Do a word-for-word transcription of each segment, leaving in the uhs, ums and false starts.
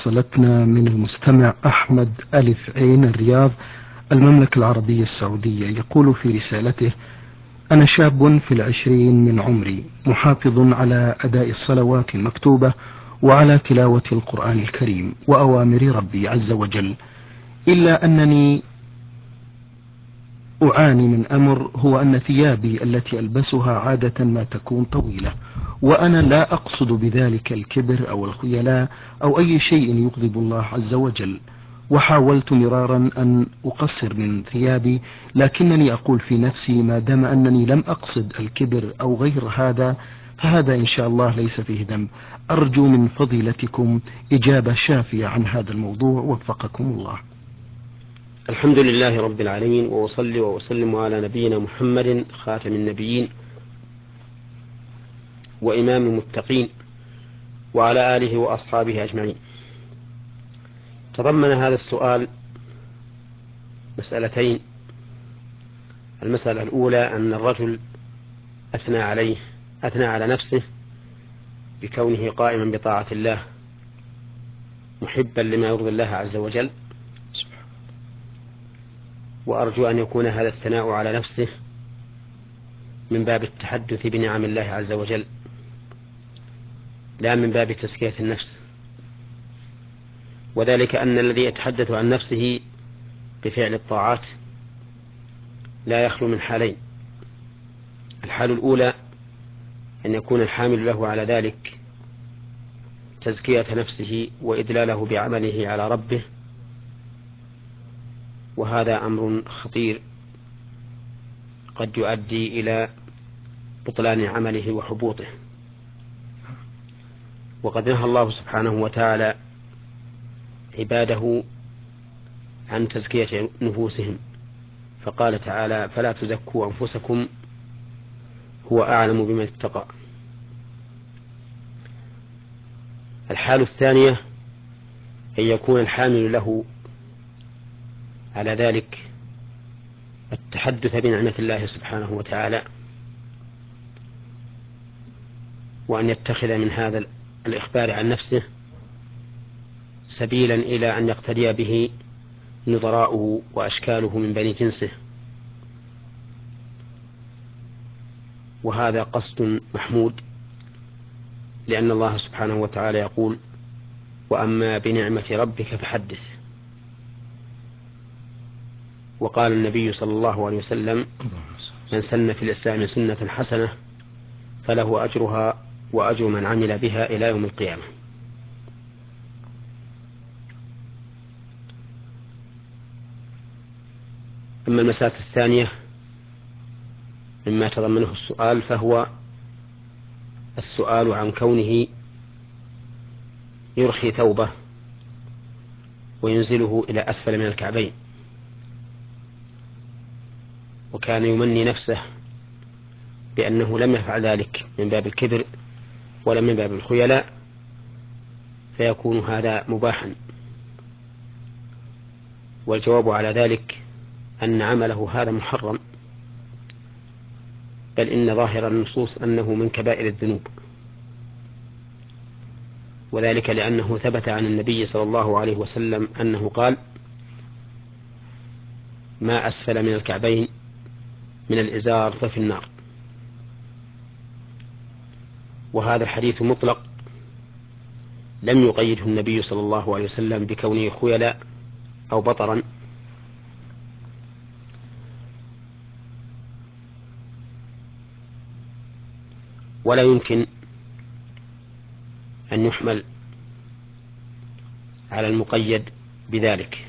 وصلتنا من المستمع أحمد ألف عين الرياض المملكة العربية السعودية، يقول في رسالته: أنا شاب في العشرين من عمري، محافظ على أداء الصلوات المكتوبة وعلى تلاوة القرآن الكريم وأوامر ربي عز وجل، إلا أنني أعاني من أمر، هو أن ثيابي التي ألبسها عادة ما تكون طويلة، وأنا لا أقصد بذلك الكبر أو الخيلاء أو أي شيء يغضب الله عز وجل، وحاولت مرارا أن أقصر من ثيابي، لكنني أقول في نفسي ما دام أنني لم أقصد الكبر أو غير هذا فهذا إن شاء الله ليس فيه ذنب. أرجو من فضيلتكم إجابة شافية عن هذا الموضوع، وفقكم الله. الحمد لله رب العالمين، وأصلي وأسلم على نبينا محمد خاتم النبيين وإمام المتقين وعلى آله وأصحابه أجمعين. تضمن هذا السؤال مسألتين. المسألة الأولى أن الرجل أثنى عليه أثنى على نفسه بكونه قائما بطاعة الله محبا لما يرضي الله عز وجل، وأرجو أن يكون هذا الثناء على نفسه من باب التحدث بنعم الله عز وجل، لا من باب تزكية النفس، وذلك أن الذي يتحدث عن نفسه بفعل الطاعات لا يخلو من حالين. الحال الأولى أن يكون الحامل له على ذلك تزكية نفسه وإدلاله بعمله على ربه، وهذا أمر خطير قد يؤدي إلى بطلان عمله وحبوطه. وقد نهى الله سبحانه وتعالى عباده عن تزكية نفوسهم، فقال تعالى: فلا تزكوا أنفسكم هو أعلم بمن اتقى. الحال الثانية أن يكون الحامل له على ذلك التحدث بنعمة الله سبحانه وتعالى، وأن يتخذ من هذا الإخبار عن نفسه سبيلا إلى أن يقتدي به نظراؤه وأشكاله من بني جنسه، وهذا قصد محمود، لأن الله سبحانه وتعالى يقول: وأما بنعمة ربك فحدث. وقال النبي صلى الله عليه وسلم: من سن في الإسلام سنة حسنة فله أجرها وأجر من عمل بها إلى يوم القيامة. أما المسألة الثانية مما تضمنه السؤال، فهو السؤال عن كونه يرخي ثوبه وينزله إلى أسفل من الكعبين، وكان يمني نفسه بأنه لم يفعل ذلك من باب الكبر ولا من باب الخيلاء، فيكون هذا مباحا. والجواب على ذلك أن عمله هذا محرم، بل إن ظاهر النصوص أنه من كبائر الذنوب، وذلك لأنه ثبت عن النبي صلى الله عليه وسلم أنه قال: ما أسفل من الكعبين من الإزار ففي النار. وهذا الحديث مطلق، لم يقيده النبي صلى الله عليه وسلم بكونه خيلاء أو بطرا، ولا يمكن أن يحمل على المقيد بذلك،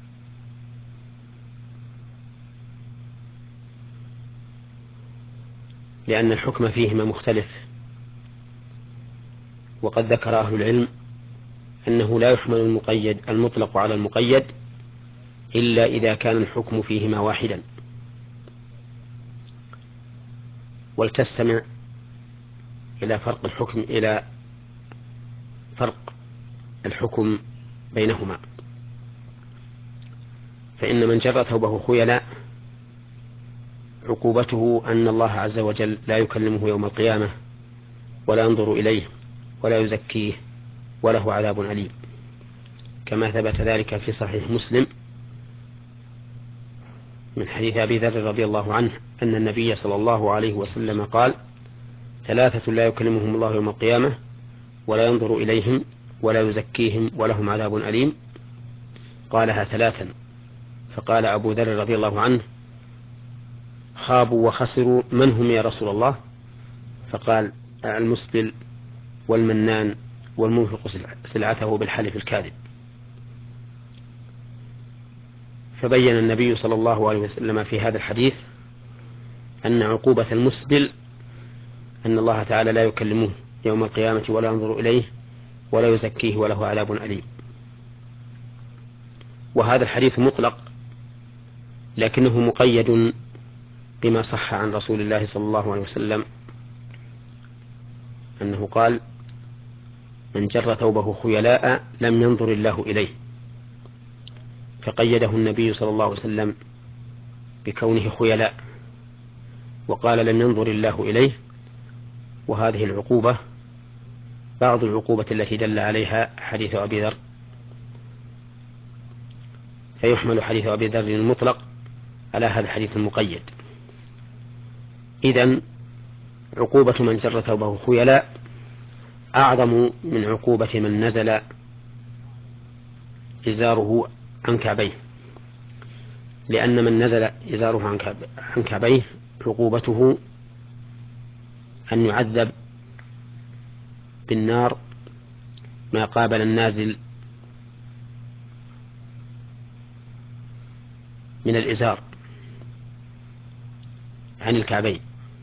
لأن الحكم فيهما مختلف. وقد ذكر أهل العلم أنه لا يحمل المقيد المطلق على المقيد إلا إذا كان الحكم فيهما واحدا. ولتستمع إلى فرق الحكم إلى فرق الحكم بينهما. فإن من جر ثوبه خيلاء عقوبته أن الله عز وجل لا يكلمه يوم القيامة ولا ينظر إليه ولا يزكيه وله عذاب أليم. كما ثبت ذلك في صحيح مسلم من حديث أبي ذر رضي الله عنه أن النبي صلى الله عليه وسلم قال: ثلاثة لا يكلمهم الله يوم القيامة ولا ينظر إليهم ولا يزكيهم ولهم عذاب أليم. قالها ثلاثا، فقال أبو ذر رضي الله عنه: خابوا وخسروا، من هم يا رسول الله؟ فقال: المسبل والمنان والمنفق سلعته بالحلف الكاذب. فبين النبي صلى الله عليه وسلم في هذا الحديث أن عقوبة المسبل أن الله تعالى لا يكلمه يوم القيامة ولا ينظر إليه ولا يزكيه وله عذاب أليم. وهذا الحديث مطلق لكنه مقيد بما صح عن رسول الله صلى الله عليه وسلم أنه قال: من جر ثوبه خيلاء لم ينظر الله إليه، فقيده النبي صلى الله عليه وسلم بكونه خيلاء، وقال: لم ينظر الله إليه. وهذه العقوبة بعض العقوبة التي دل عليها حديث أبي ذر، فيحمل حديث أبي ذر المطلق على هذا الحديث المقيد. إذن عقوبة من جر ثوبه خيلاء أعظم من عقوبة من نزل إزاره عن كعبيه، لأن من نزل إزاره عن كعبيه عقوبته أن يعذب بالنار ما قابل النازل من الإزار عن الكعبين.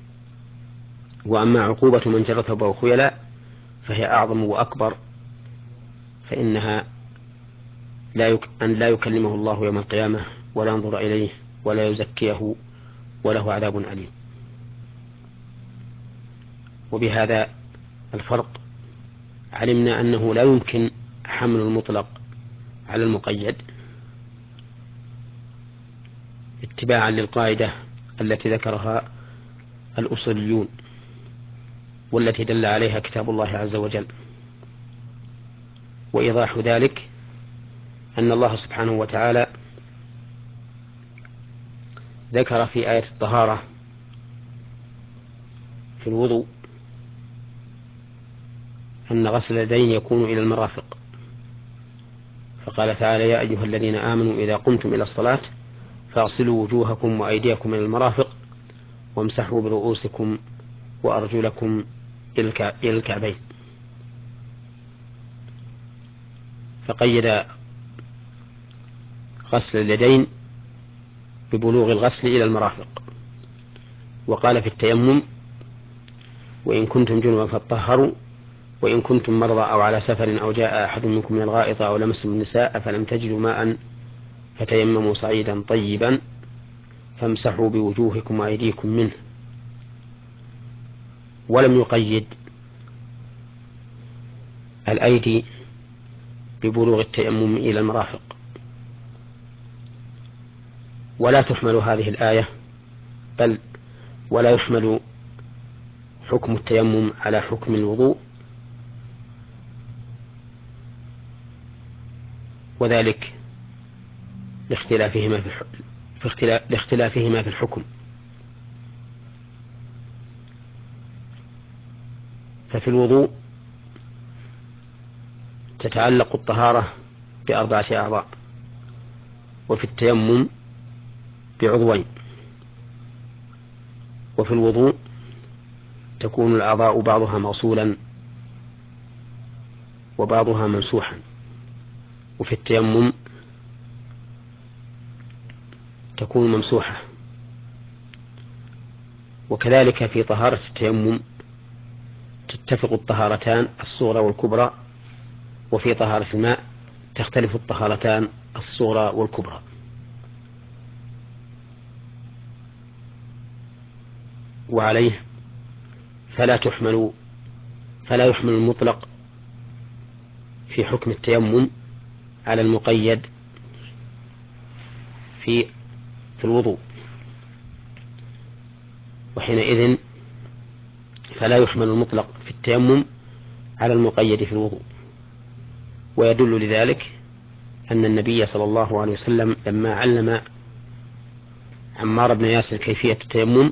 وأما عقوبة من جر ثوبه خيلاء فهي أعظم وأكبر، فإنها لا يك... أن لا يكلمه الله يوم القيامة ولا ينظر إليه ولا يزكيه وله عذاب أليم. وبهذا الفرق علمنا أنه لا يمكن حمل المطلق على المقيد اتباعا للقاعدة التي ذكرها الأصوليون والتي دل عليها كتاب الله عز وجل. وإيضاح ذلك أن الله سبحانه وتعالى ذكر في آية الطهارة في الوضوء أن غسل اليدين يكون إلى المرافق، فقال تعالى: يا أيها الذين آمنوا إذا قمتم إلى الصلاة فاغسلوا وجوهكم وأيديكم إلى المرافق وامسحوا برؤوسكم وأرجلكم إلى الكعبين. فقيد غسل اليدين ببلوغ الغسل إلى المرافق. وقال في التيمم: وإن كنتم جنبا فاطهروا وإن كنتم مرضى أو على سفر أو جاء أحد منكم من الغائط أو لمستم النساء فلم تجدوا ماء فتيمموا صعيدا طيبا فامسحوا بوجوهكم وأيديكم منه. ولم يقيد الأيدي ببلوغ التيمم إلى المرافق. ولا تحمل هذه الآية بل ولا يحمل حكم التيمم على حكم الوضوء، وذلك لاختلافهما في في اختلاف لاختلافهما في الحكم. ففي الوضوء تتعلق الطهارة بأربعة أعضاء، وفي التيمم بعضوين. وفي الوضوء تكون الأعضاء بعضها موصولا وبعضها ممسوحا، وفي التيمم تكون ممسوحة. وكذلك في طهارة التيمم تتفق الطهارتان الصغرى والكبرى، وفي طهارة الماء تختلف الطهارتان الصغرى والكبرى. وعليه فلا تحمل فلا يحمل المطلق في حكم التيمم على المقيد في في الوضوء، وحينئذ فلا يحمل المطلق في التيمم على المقيد في الوضوء. ويدل لذلك أن النبي صلى الله عليه وسلم لما علم عمار بن ياسر كيفية التيمم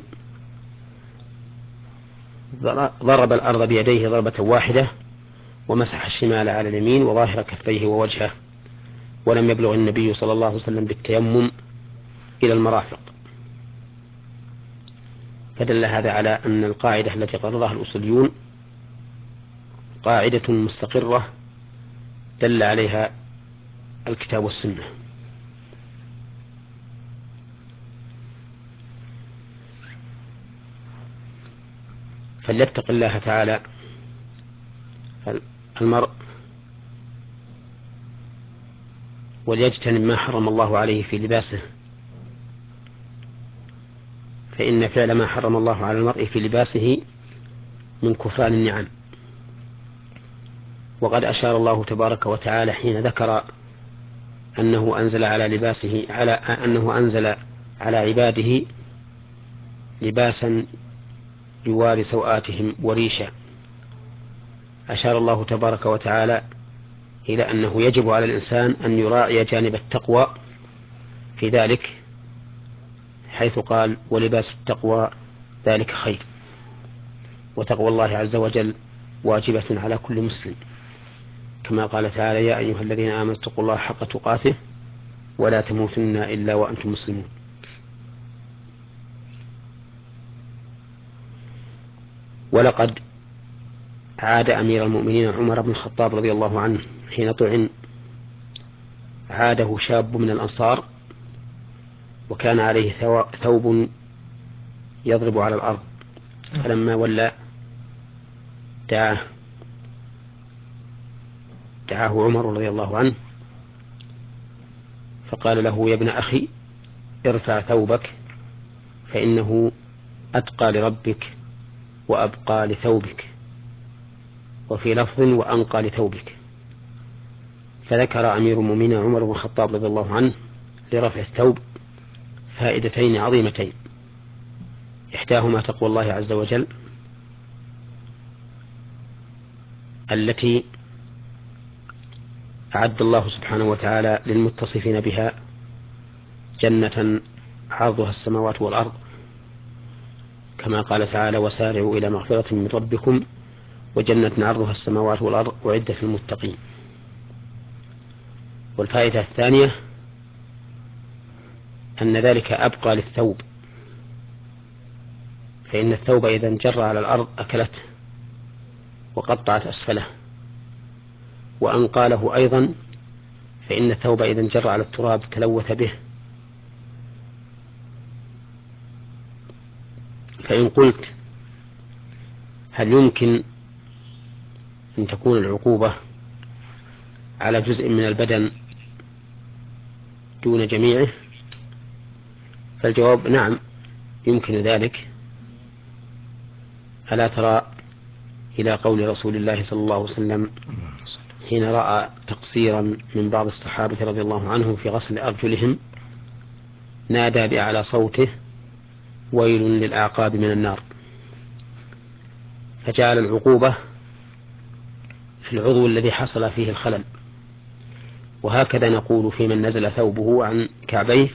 ضرب الأرض بيديه ضربة واحدة ومسح الشمال على اليمين وظاهر كفيه ووجهه، ولم يبلغ النبي صلى الله عليه وسلم بالتيمم إلى المرافق. فدل هذا على أن القاعدة التي قررها الأصوليون قاعدة مستقرة دل عليها الكتاب والسنة. فليتق الله تعالى المرء وليجتنب ما حرم الله عليه في لباسه، فإن فعل ما حرم الله على المرء في لباسه من كفران النعم. وقد أشار الله تبارك وتعالى حين ذكر أنه أنزل على لباسه على أنه أنزل على عباده لباسا يواري سوآتهم وريشا، أشار الله تبارك وتعالى إلى أنه يجب على الإنسان أن يراعي جانب التقوى في ذلك، حيث قال ولباس التقوى ذلك خير. وتقوى الله عز وجل واجبة على كل مسلم، كما قال تعالى يا أيها الذين آمنوا اتقوا الله حق تقاته ولا تموتن إلا وأنتم مسلمون. ولقد عاد أمير المؤمنين عمر بن الخطاب رضي الله عنه حين طعن، عاده شاب من الأنصار وكان عليه ثوب يضرب على الأرض، فلما ولى دعاه دعاه عمر رضي الله عنه فقال له يا ابن أخي ارفع ثوبك فإنه أتقى لربك وأبقى لثوبك، وفي لفظ وأنقى لثوبك. فذكر أمير المؤمنين عمر بن الخطاب رضي الله عنه لرفع الثوب فائدتين عظيمتين، إحداهما تقوى الله عز وجل التي أعد الله سبحانه وتعالى للمتصفين بها جنة عرضها السماوات والأرض، كما قال تعالى وسارعوا إلى مغفرة من ربكم وجنة عرضها السماوات والأرض أعدت للمتقين. والفائدة الثانية أن ذلك أبقى للثوب، فإن الثوب إذا انجر على الأرض أكلته وقطعت أسفله، وأنقى له أيضا فإن الثوب إذا انجر على التراب تلوث به. فإن قلت هل يمكن أن تكون العقوبة على جزء من البدن دون جميعه، فالجواب نعم يمكن ذلك. ألا ترى إلى قول رسول الله صلى الله عليه وسلم حين رأى تقصيرا من بعض الصحابة رضي الله عنهم في غسل أرجلهم نادى بأعلى صوته ويل للأعقاب من النار، فجعل العقوبة في العضو الذي حصل فيه الخلل. وهكذا نقول في من نزل ثوبه عن كعبيه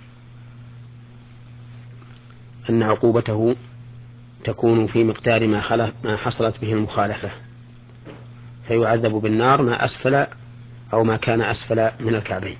أن عقوبته تكون في مقدار ما, ما حصلت به المخالفة، فيعذب بالنار ما أسفل أو ما كان أسفل من الكعبين.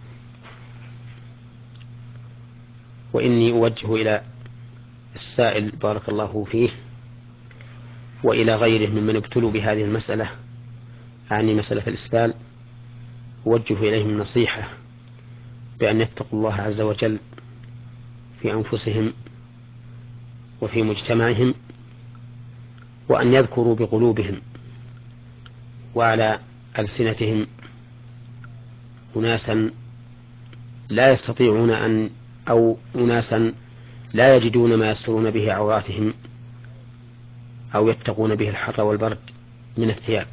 وإني أوجه إلى السائل بارك الله فيه وإلى غيره ممن ابتلوا بهذه المسألة، أعني مسألة الإسبال، أوجه إليهم النصيحة بأن يتقوا الله عز وجل في أنفسهم وفي مجتمعهم، وأن يذكروا بقلوبهم وعلى ألسنتهم أناسا لا يستطيعون أن أو أناسا لا يجدون ما يسترون به عوراتهم أو يتقون به الحر والبرد من الثياب،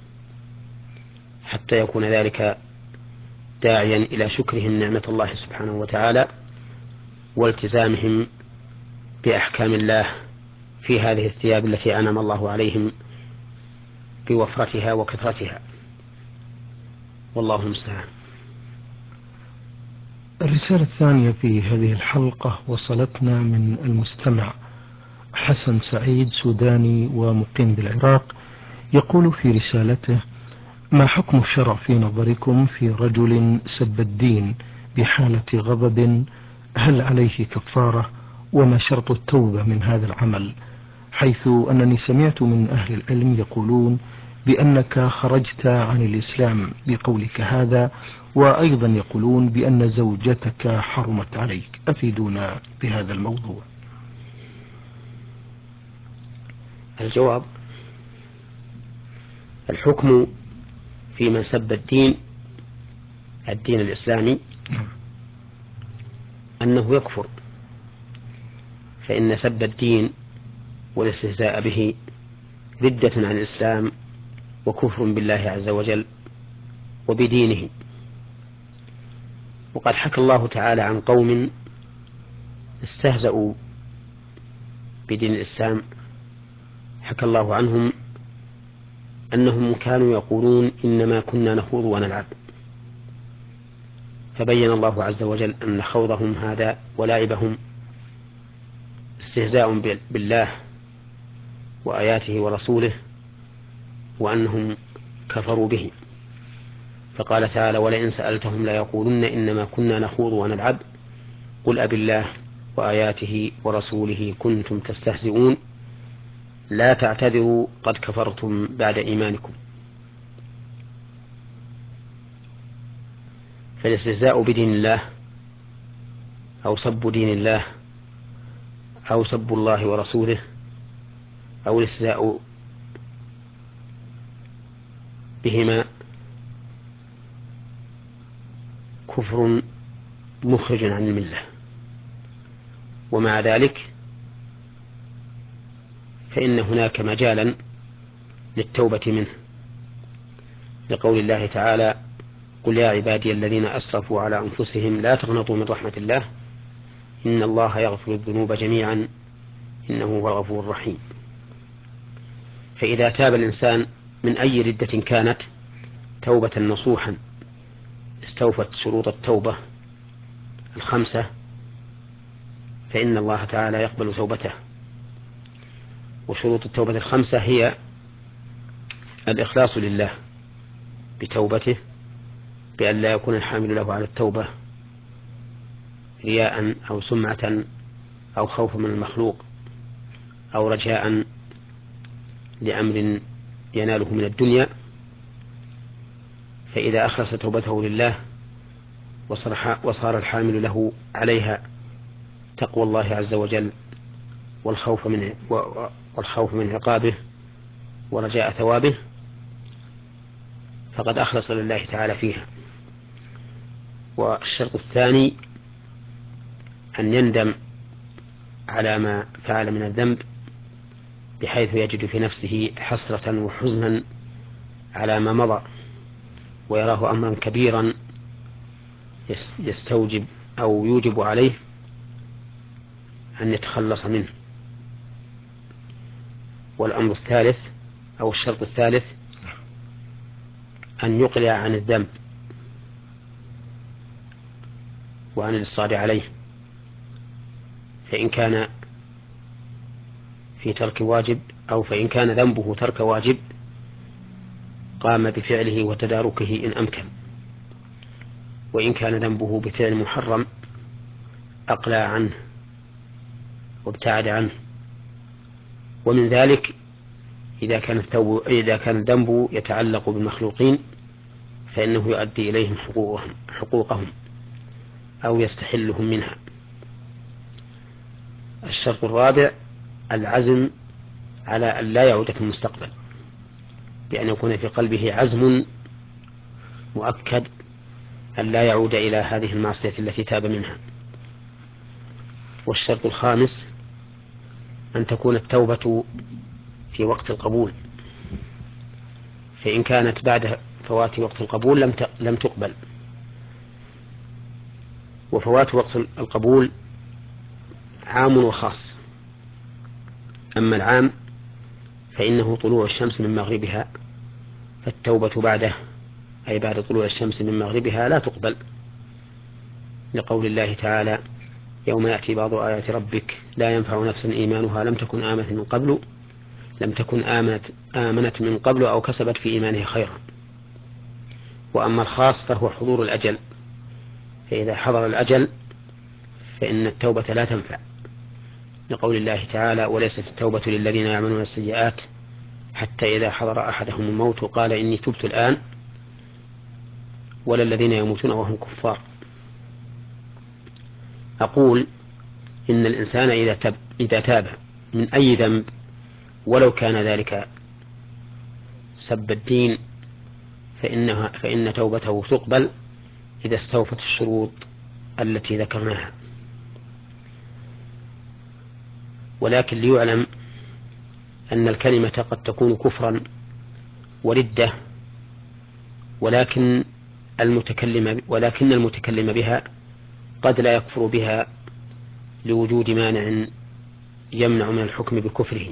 حتى يكون ذلك داعيا إلى شكرهم نعمة الله سبحانه وتعالى والتزامهم بأحكام الله في هذه الثياب التي أنعم الله عليهم بوفرتها وكثرتها، والله المستعان. الرسالة الثانية في هذه الحلقة وصلتنا من المستمع حسن سعيد، سوداني ومقيم بالعراق. يقول في رسالته: ما حكم الشرع في نظركم في رجل سب الدين بحالة غضب؟ هل عليه كفارة؟ وما شرط التوبة من هذا العمل؟ حيث أنني سمعت من أهل العلم يقولون بأنك خرجت عن الإسلام بقولك هذا، وأيضا يقولون بأن زوجتك حرمت عليك. أفيدونا بهذا الموضوع. الجواب: الحكم في من سب الدين الدين الإسلامي أنه يكفر، فإن سب الدين والاستهزاء به ردة عن الإسلام وكفر بالله عز وجل وبدينه. وقد حكى الله تعالى عن قوم استهزأوا بدين الإسلام، حكى الله عنهم أنهم كانوا يقولون إنما كنا نخوض ونلعب، فبين الله عز وجل أن خوضهم هذا ولعبهم استهزاء بالله وآياته ورسوله، وأنهم كفروا به. فقال تعالى: ولئن سألتهم ليقولن إنما كنا نخوض ونلعب قل أبالله وآياته ورسوله كنتم تستهزئون لا تعتذروا قد كفرتم بعد إيمانكم. فالاستهزاء بدين الله أو سب دين الله أو سب الله ورسوله أو الاستهزاء بهما كفر مخرج عن الملة، ومع ذلك فإن هناك مجالا للتوبة منه، لقول الله تعالى: قل يا عبادي الذين أسرفوا على أنفسهم لا تقنطوا من رحمة الله إن الله يغفر الذنوب جميعا إنه هو الغفور الرحيم. فإذا تاب الإنسان من أي ردة كانت توبة نصوحا استوفت شروط التوبة الخمسة، فإن الله تعالى يقبل توبته. وشروط التوبة الخمسة هي الإخلاص لله بتوبته، بأن لا يكون الحامل له على التوبة رياء أو سمعة أو خوف من المخلوق أو رجاء لأمر يناله من الدنيا. فإذا أخلص توبته لله وصار الحامل له عليها تقوى الله عز وجل والخوف من والخوف من عقابه ورجاء ثوابه، فقد أخلص لله تعالى فيها. والشرط الثاني أن يندم على ما فعل من الذنب، بحيث يجد في نفسه حسرة وحزنا على ما مضى، ويراه أمرا كبيرا يستوجب أو يوجب عليه أن يتخلص منه. والأمر الثالث أو الشرط الثالث أن يقلع عن الذنب وعن الإصرار عليه، فإن كان في ترك واجب أو فإن كان ذنبه ترك واجب قام بفعله وتداركه إن أمكن، وإن كان ذنبه بفعل محرم أقلع عنه وابتعد عنه. ومن ذلك إذا كان الثوب إذا كان الذنب يتعلق بالمخلوقين فإنه يؤدي إليهم حقوقهم, حقوقهم أو يستحلهم منها. الشرط الرابع العزم على أن لا يعود في المستقبل، بأن يكون في قلبه عزم مؤكد أن لا يعود إلى هذه المعصية التي تاب منها. والشرط الخامس أن تكون التوبة في وقت القبول، فإن كانت بعد فوات وقت القبول لم لم تقبل. وفوات وقت القبول عام وخاص. أما العام فإنه طلوع الشمس من مغربها، فالتوبة بعده أي بعد طلوع الشمس من مغربها لا تقبل. لقول الله تعالى: يوم يأتي بعض آيات ربك لا ينفع نفسا إيمانها لم تكن آمنت من قبل لم تكن آمنت, آمنت من قبل أو كسبت في إيمانها خيرا. وأما الخاص فهو حضور الأجل، فإذا حضر الأجل فإن التوبة لا تنفع، لقول الله تعالى: وليست التوبة للذين يعملون السيئات حتى إذا حضر أحدهم الموت قال إني تبت الآن ولا الذين يموتون وهم كفار. أقول إن الإنسان إذا تاب, إذا تاب من أي ذنب ولو كان ذلك سب الدين فإنها فإن توبته تقبل إذا استوفت الشروط التي ذكرناها. ولكن ليعلم أن الكلمة قد تكون كفرا وردة، ولكن المتكلم ولكن المتكلم بها قد لا يكفر بها لوجود مانع يمنع من الحكم بكفره.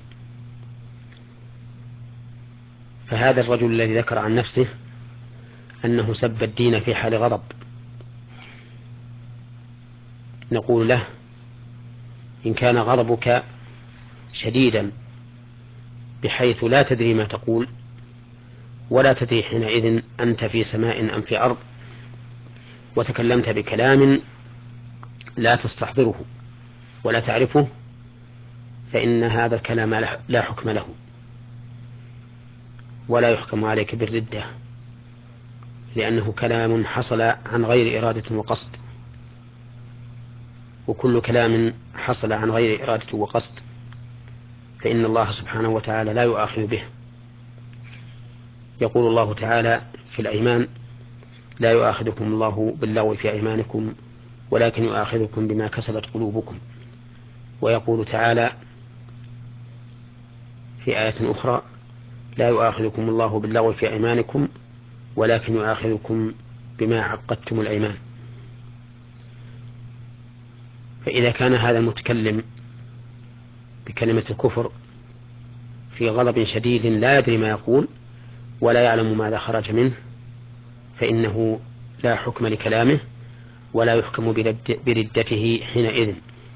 فهذا الرجل الذي ذكر عن نفسه أنه سب الدين في حال غضب، نقول له: إن كان غضبك شديدا بحيث لا تدري ما تقول ولا تدري حينئذ أنت في سماء أم في أرض وتكلمت بكلام لا تستحضره ولا تعرفه، فإن هذا الكلام لا حكم له ولا يحكم عليك بالردة، لأنه كلام حصل عن غير إرادة وقصد، وكل كلام حصل عن غير إرادة وقصد فإن الله سبحانه وتعالى لا يؤاخذ به. يقول الله تعالى في الأيمان: لا يؤاخذكم الله باللغو في أيمانكم ولكن يؤاخذكم بما كسبت قلوبكم. ويقول تعالى في آية أخرى: لا يؤاخذكم الله باللغو في أيمانكم ولكن يؤاخذكم بما عقدتم الأيمان. فإذا كان هذا المتكلم بكلمة الكفر في غضب شديد لا يدري ما يقول ولا يعلم ماذا خرج منه، فإنه لا حكم لكلامه ولا يحكم بردته حينئذ.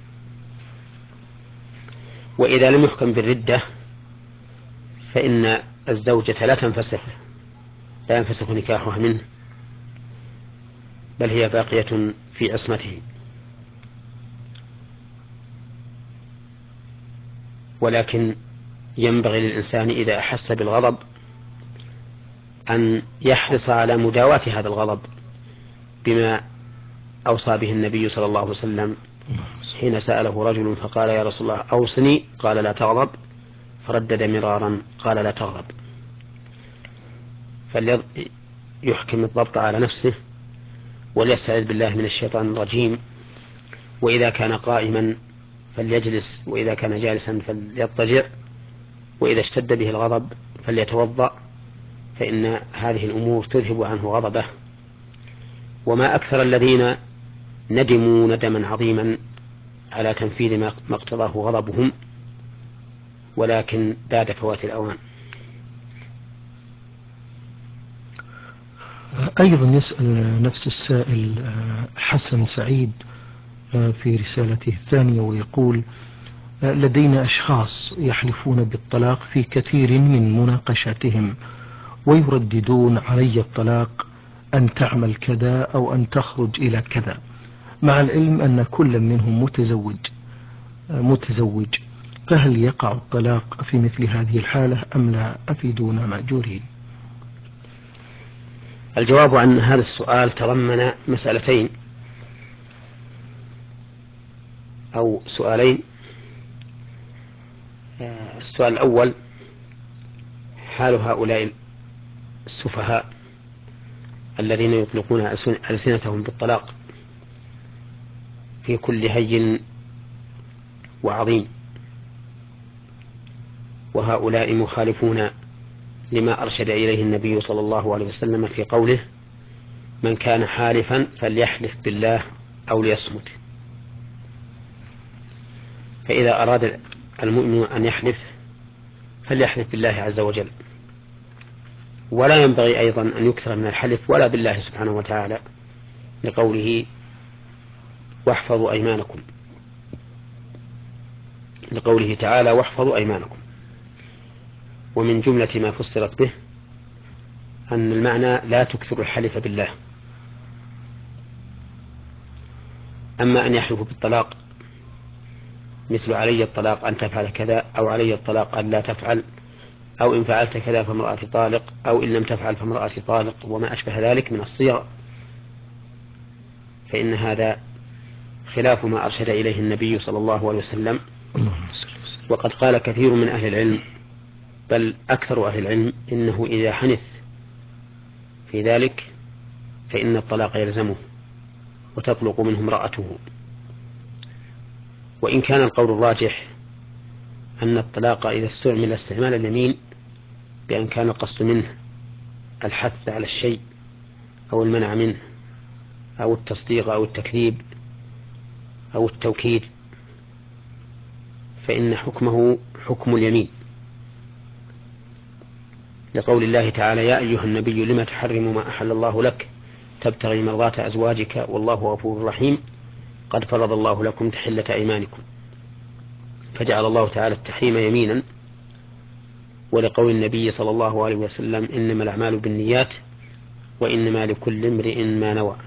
وإذا لم يحكم بالردة فإن الزوجة لا تنفسخ لا ينفسخ نكاحها منه، بل هي باقية في عصمته. ولكن ينبغي للإنسان إذا أحس بالغضب أن يحرص على مداواة هذا الغضب بما أوصى به النبي صلى الله عليه وسلم حين سأله رجل فقال: يا رسول الله أوصني، قال: لا تغضب، فردد مرارا قال: لا تغضب. فليحكم الضبط على نفسه وليستعذ بالله من الشيطان الرجيم، وإذا كان قائما فليجلس، وإذا كان جالسا فليضطجع، وإذا اشتد به الغضب فليتوضأ، فإن هذه الأمور تذهب عنه غضبه. وما أكثر الذين ندموا ندما عظيما على تنفيذ ما اقتضاه غضبهم، ولكن بعد فوات الأوان. أيضا يسأل نفس السائل حسن سعيد في رسالته الثانية ويقول: لدينا أشخاص يحلفون بالطلاق في كثير من مناقشاتهم ويرددون علي الطلاق أن تعمل كذا أو أن تخرج إلى كذا، مع العلم أن كل منهم متزوج متزوج فهل يقع الطلاق في مثل هذه الحالة أم لا؟ أفيدونا مأجورين. الجواب عن هذا السؤال تضمن مسألتين أو سؤالين. السؤال الأول: حال هؤلاء السفهاء الذين يطلقون ألسنتهم بالطلاق في كل هين وعظيم، وهؤلاء مخالفون لما أرشد إليه النبي صلى الله عليه وسلم في قوله: من كان حالفا فليحلف بالله أو ليصمت. فإذا أراد المؤمن أن يحلف فليحلف بالله عز وجل، ولا ينبغي أيضا أن يكثر من الحلف ولا بالله سبحانه وتعالى، لقوله واحفظوا أيمانكم، لقوله تعالى واحفظوا أيمانكم. ومن جملة ما فسرت به أن المعنى لا تكثر الحلف بالله. أما أن يحلفوا بالطلاق مثل علي الطلاق أن تفعل كذا، أو علي الطلاق أن لا تفعل، أو إن فعلت كذا فامرأتي طالق، أو إن لم تفعل فامرأتي طالق، وما أشبه ذلك من الصيغ، فإن هذا خلاف ما أرشد إليه النبي صلى الله عليه وسلم. وقد قال كثير من أهل العلم، بل أكثر أهل العلم، إنه إذا حنث في ذلك فإن الطلاق يلزمه وتطلق منه امرأته. وإن كان القول الراجح أن الطلاق إذا استعمل استعمال اليمين بأن كان القصد منه الحث على الشيء أو المنع منه أو التصديق أو التكذيب أو التوكيد، فإن حكمه حكم اليمين، لقول الله تعالى يا أيها النبي لم تحرم ما أحل الله لك تبتغي مرضات أزواجك والله غفور رحيم قد فرض الله لكم تحلة أيمانكم، فجعل الله تعالى التحريم يمينا. ولقول النبي صلى الله عليه وسلم إنما الأعمال بالنيات وإنما لكل امرئ ما نوى،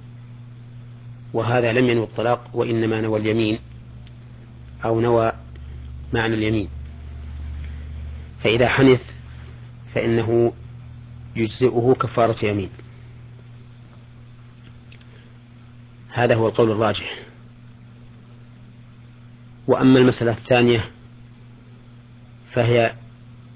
وهذا لم ينوي الطلاق وإنما نوى اليمين أو نوى معنى اليمين. فإذا حنث فإنه يجزئه كفارة يمين. هذا هو القول الراجح. وأما المسألة الثانية فهي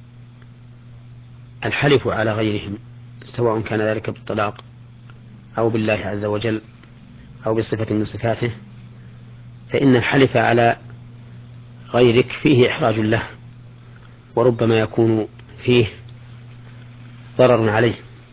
الحلف على غيرهم، سواء كان ذلك بالطلاق أو بالله عز وجل أو بصفة من صفاته، فإن الحلف على غيرك فيه إحراج له، وربما يكون فيه ضرر عليه،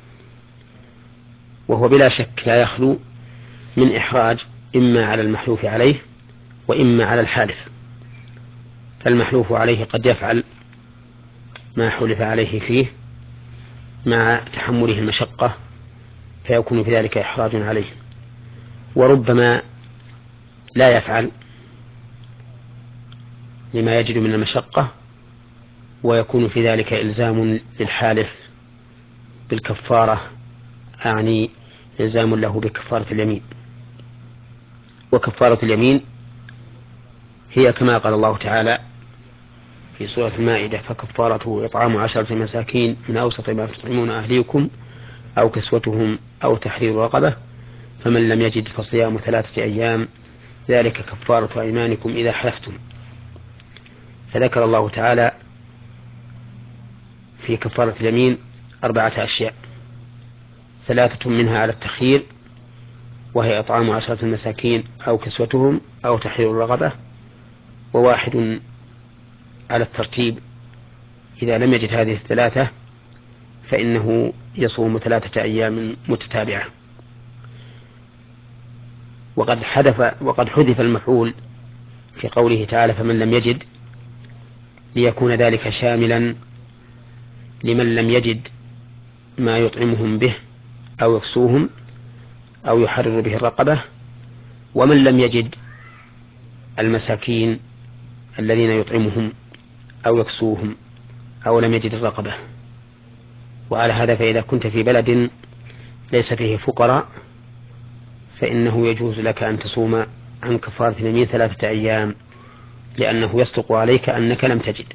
وهو بلا شك لا يخلو من إحراج إما على المحلوف عليه وإما على الحالف. فالمحلوف عليه قد يفعل ما حلف عليه فيه مع تحمله المشقة فيكون في ذلك إحراج عليه، وربما لا يفعل لما يجد من المشقة ويكون في ذلك إلزام للحالف بالكفارة، أعني إلزام له بكفارة اليمين. وكفارة اليمين هي كما قال الله تعالى في سورة المائدة فكفارته إطعام عشرة مساكين من أوسط ما تطعمون أهليكم أو كسوتهم أو تحرير رقبة فمن لم يجد فصيام ثلاثة أيام ذلك كفارة أيمانكم إذا حلفتم. فذكر الله تعالى في كفارة اليمين أربعة أشياء، ثلاثة منها على التخيير وهي إطعام عشرة مساكين أو كسوتهم أو تحرير الرقبة، وواحد على الترتيب إذا لم يجد هذه الثلاثة فإنه يصوم ثلاثة أيام متتابعة. وقد حذف وقد حذف المفعول في قوله تعالى فمن لم يجد ليكون ذلك شاملا لمن لم يجد ما يطعمهم به أو يكسوهم أو يحرر به الرقبة، ومن لم يجد المساكين الذين يطعمهم أو يكسوهم أو لم يجد الرقبة. وعلى هذا فإذا كنت في بلد ليس فيه فقراء فإنه يجوز لك أن تصوم عن كفارة اليمين ثلاثة أيام، لأنه يصدق عليك أنك لم تجد.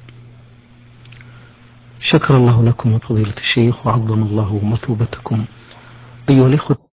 شكر الله لكم فضيلة الشيخ وعظم الله مثوبتكم. أيها الإخوة.